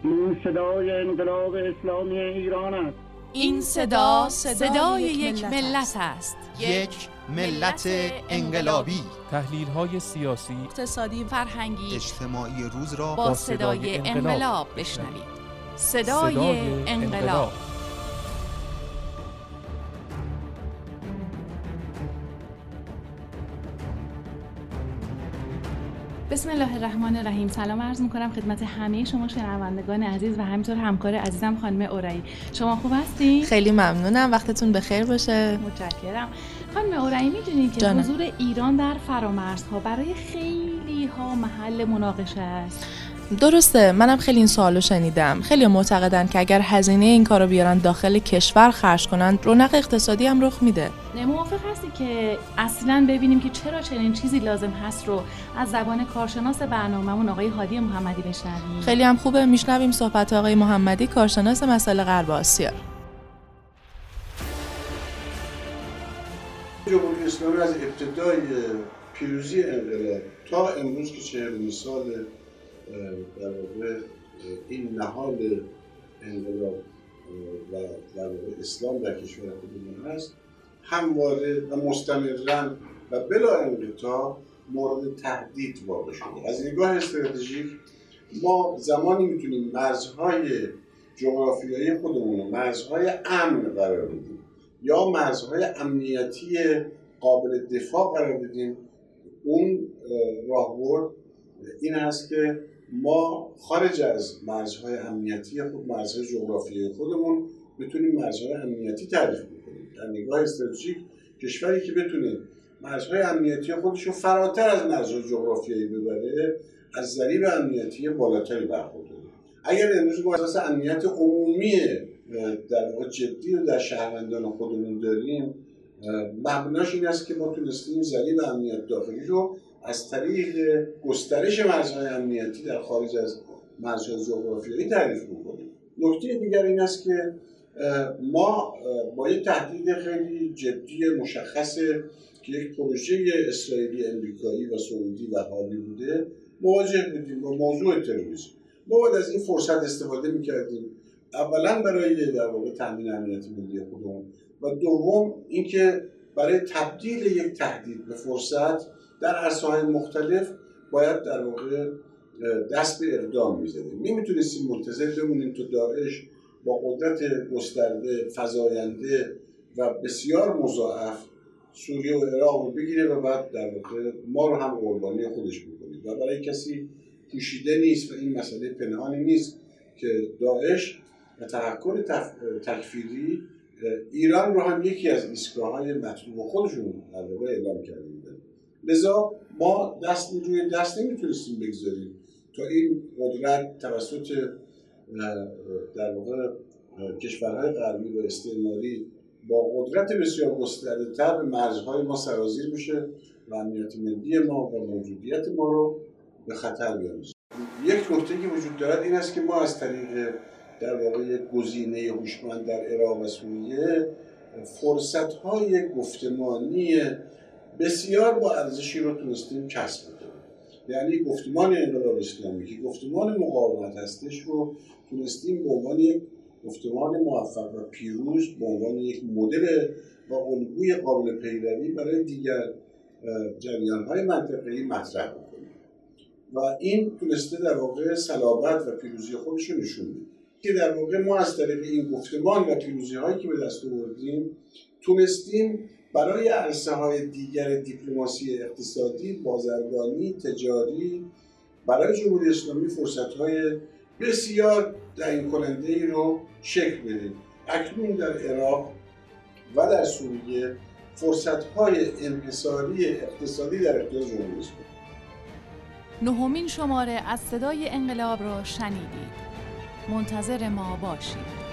این صدای انقلاب اسلامی ایران است. این صدا صدای یک ملت است. یک ملت انقلابی. تحلیل‌های سیاسی، اقتصادی، فرهنگی، اجتماعی روز را با صدای انقلاب بشنوید. صدای انقلاب. بسم الله الرحمن الرحیم. سلام عرض می‌کنم خدمت همه شما شنوندگان عزیز و همینطور همکار عزیزم خانم اورایی. شما خوب هستین؟ خیلی ممنونم، وقتتون بخیر باشه. متشکرم. خانم اورایی، می‌دونین که حضور ایران در فرامرزها برای خیلی ها محل مناقشه است. درسته، منم خیلی این سوالو شنیدم. خیلی معتقدن که اگر هزینه این کارو بیارن داخل کشور خرج کنن، رونق اقتصادی هم رخ میده. موافق هستی که اصلاً ببینیم که چرا چنین چیزی لازم هست رو از زبان کارشناس برنامه‌مون آقای هادی محمدی بشنویم؟ خیلی هم خوبه، میشنویم صحبت آقای محمدی، کارشناس مسائل غرب آسیا. جمهوری اسلامی از ابتدای پیروزی انقلاب تا امروز که 40 سال در واقع این نهال انقلاب و در واقع اسلام در کشور خودمون هست، همواره و مستمراً و بلا انقطاع مورد تهدید واقع شده. از نگاه استراتژیک ما زمانی میتونیم مرزهای جغرافیایی خودمون رو مرزهای امن قرار بدیم یا مرزهای امنیتی قابل دفاع قرار بدیم. اون راهبرد این هست که ما خارج از مرزهای امنیتی خود، مرزهای جغرافیایی خودمون، بتونیم مرزهای امنیتی تعریف بکنیم. در نگاه استراتژیک کشوری که بتونه مرزهای امنیتی خودش رو فراتر از مرزهای جغرافیایی ببره، از ضریب امنیتی بالاتری برخورداره. اگر امروز ما اساس امنیت عمومی در واقع جدی رو در شهروندان خودمون داریم، مبناش این است که ما تونستیم ضریب امنیت داخلی رو از طریق گسترش مرزهای امنیتی در خارج از مرزهای جغرافیایی تعریف می‌کنیم. نکته دیگر این است که ما با یک تهدید خیلی جدی مشخص که یک پروژه اسرائیلی، امریکایی و سعودی و هالیووده مواجه بودیم با موضوع تروریسم. ما باید از این فرصت استفاده می‌کردیم، اولا برای در واقع تامین امنیت ملی خودمون و دوم اینکه برای تبدیل یک تهدید به فرصت در عرصه‌های مختلف باید در واقع دست به اقدام می‌زدیم. نمیتونستیم منتظر بمونیم تا داعش با قدرت گسترده، فزاینده و بسیار مضاعف سوریه و عراق رو بگیره و بعد در واقع ما رو هم قربانی خودش بکنه. و برای کسی پوشیده نیست و این مسئله پنهانی نیست که داعش و تفکر تکفیری ایران رو هم یکی از ایستگاه‌های مطلوب خودشون در واقع اعلام کرده بودن. لذا ما دست روی دست نمیتونستیم بگذاریم تا این قدرت توسط در واقع کشورهای غربی و استعماری با قدرت بسیار گسترده‌تر به مرزهای ما سرازیر بشه و امنیت ملی ما و موجودیت ما رو به خطر بیاندازه. یک نکته که وجود دارد این است که ما از طریق در واقع گزینه هوشمند در عراق و سوریه فرصت‌های گفتمانی بسیار با ارزشی رو تونستیم کسب کنیم. یعنی گفتمان انقلاب اسلامی که گفتمان مقاومت هستش رو تونستیم به عنوان یک گفتمان موفق و پیروز، به عنوان یک مدل و الگوی قابل پیروی برای دیگر جریان‌های منطقه‌ای مطرح کنیم و این تونسته در واقع صلابت و پیروزی خودش رو نشون بده. که در واقع ما از طریق این گفتمان و پیروزی‌هایی که به دست آوردیم تونستیم برای عرصه‌های دیگر دیپلماسی اقتصادی، بازرگانی، تجاری برای جمهوری اسلامی فرصت‌های بسیار تعیین کننده‌ای رو شکل بدیم. اکنون در عراق و در سوریه فرصت‌های انحصاری اقتصادی در اختیار جمهوری اسلامی. نهمین شماره از صدای انقلاب را شنیدید. منتظر ما باشید.